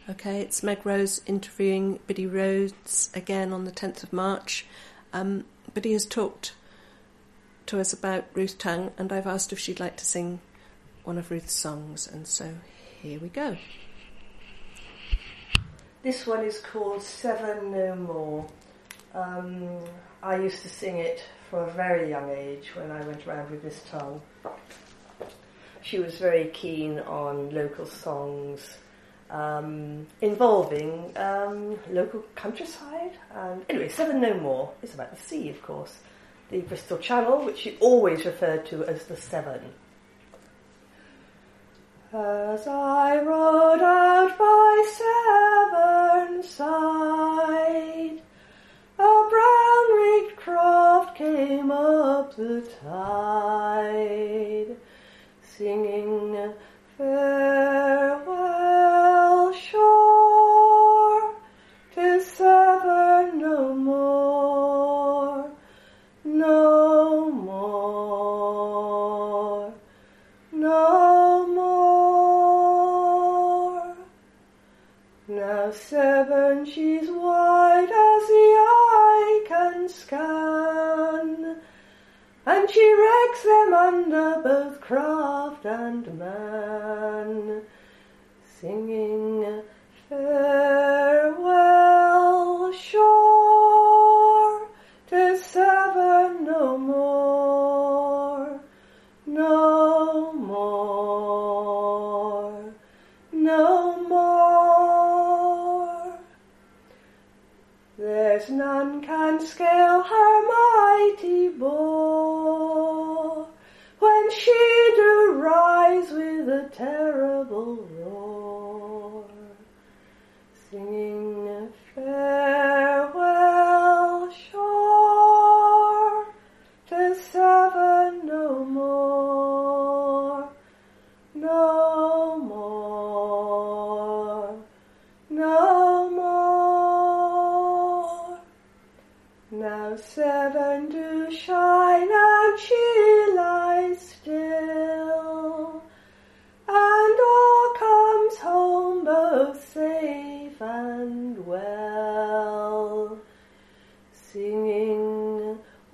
Okay, it's Meg Rose interviewing Biddy Rhodes again on the 10th of March. Biddy has talked to us about Ruth Tongue, and I've asked if she'd like to sing one of Ruth's songs, and so here we go. This one is called Seven No More. I used to sing it from a very young age when I went around with Miss Tongue. She was very keen on local songs involving local countryside. And anyway, Seven No More is about the sea, of course. The Bristol Channel, which she always referred to as the Severn. As I rode out by Severn side, a brown-rigged craft came up the tide, singing farewell shore, 'tis Severn no more, no more, no more. Now Severn she's wide as the eye can scan, and she wrecks them under both craft and man, singing farewell shore, 'tis Severn no more, no more, no more. There's none can scale her mighty bore, when she do rise with a terrible roar, singing farewell shore, 'tis Severn no more, no more, no more. Now Severn do shine and she lies still, and all comes home both safe and well, singing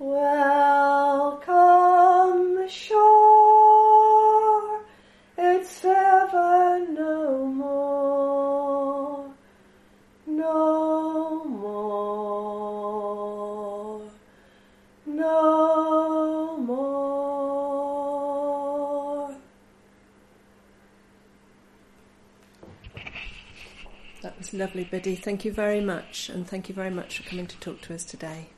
welcome shore, it's Severn no more, no more, no more. That was lovely, Biddy. Thank you very much, and thank you very much for coming to talk to us today.